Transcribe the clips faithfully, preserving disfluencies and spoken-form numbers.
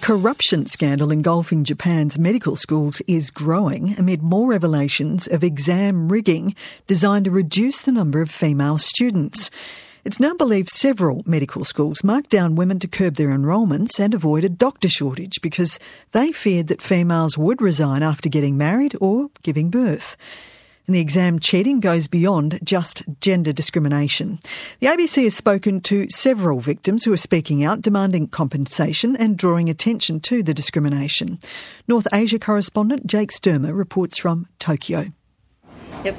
The corruption scandal engulfing Japan's medical schools is growing amid more revelations of exam rigging designed to reduce the number of female students. It's now believed several medical schools marked down women to curb their enrolments and avoid a doctor shortage because they feared that females would resign after getting married or giving birth. And the exam cheating goes beyond just gender discrimination. The A B C has spoken to several victims who are speaking out, demanding compensation and drawing attention to the discrimination. North Asia correspondent Jake Sturmer reports from Tokyo. Yui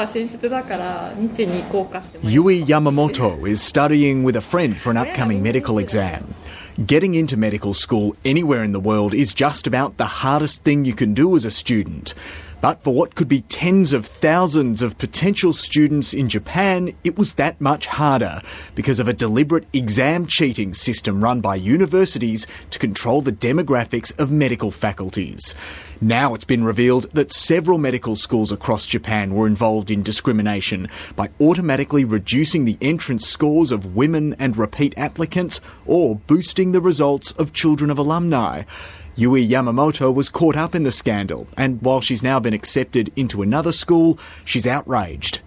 Yamamoto is studying with a friend for an upcoming medical exam. Getting into medical school anywhere in the world is just about the hardest thing you can do as a student. But for what could be tens of thousands of potential students in Japan, it was that much harder because of a deliberate exam cheating system run by universities to control the demographics of medical faculties. Now it's been revealed that several medical schools across Japan were involved in discrimination by automatically reducing the entrance scores of women and repeat applicants or boosting the results of children of alumni. Yui Yamamoto was caught up in the scandal, and while she's now been accepted into another school, she's outraged.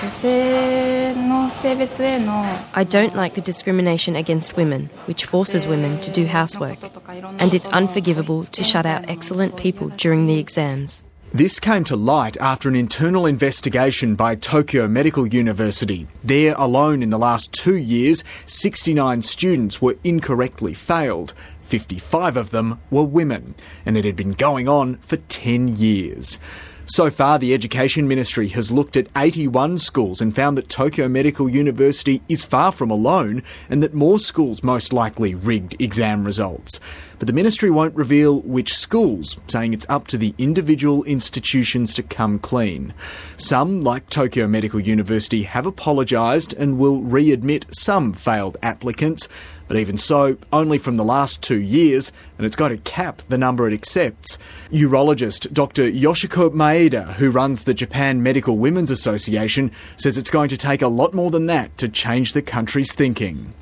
I don't like the discrimination against women, which forces women to do housework, and it's unforgivable to shut out excellent people during the exams. This came to light after an internal investigation by Tokyo Medical University. There alone in the last two years, sixty-nine students were incorrectly failed. fifty-five of them were women, and it had been going on for ten years. So far, the Education Ministry has looked at eighty-one schools and found that Tokyo Medical University is far from alone and that more schools most likely rigged exam results. But the ministry won't reveal which schools, saying it's up to the individual institutions to come clean. Some, like Tokyo Medical University, have apologised and will readmit some failed applicants. But even so, only from the last two years, and it's going to cap the number it accepts. Urologist Doctor Yoshiko Maeda, who runs the Japan Medical Women's Association, says it's going to take a lot more than that to change the country's thinking.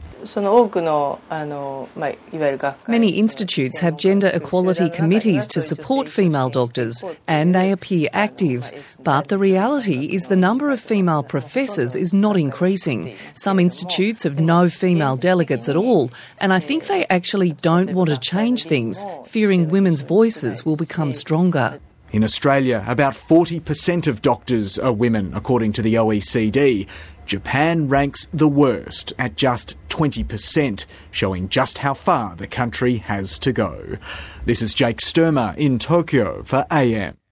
Many institutes have gender equality committees to support female doctors, and they appear active. But the reality is the number of female professors is not increasing. Some institutes have no female delegates at all, and I think they actually don't want to change things, fearing women's voices will become stronger. In Australia, about forty percent of doctors are women, according to the O E C D. Japan ranks the worst at just twenty percent, showing just how far the country has to go. This is Jake Sturmer in Tokyo for A M.